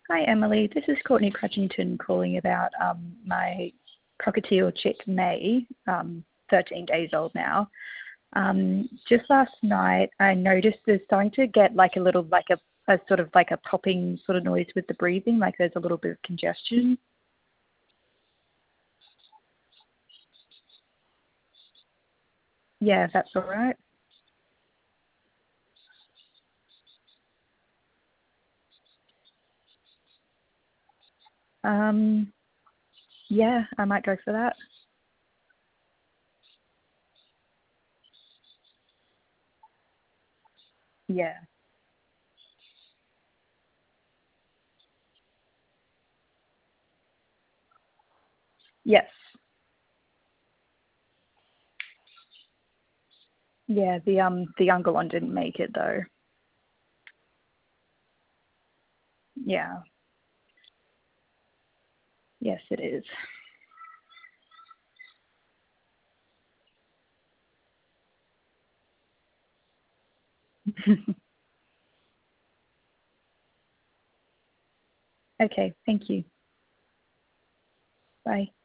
Hi, Emily. This is Courtney Crutchington calling about my cockatiel chick, May, 13 days old now. Just last night, I noticed there's starting to get like a little, like a sort of like a popping sort of noise with the breathing, like there's a little bit of congestion. Yeah, if that's all right. Um, yeah, I might go for that. Yeah. Yes. Yeah, the younger one didn't make it though. Yeah. Yes, it is. Okay, thank you. Bye.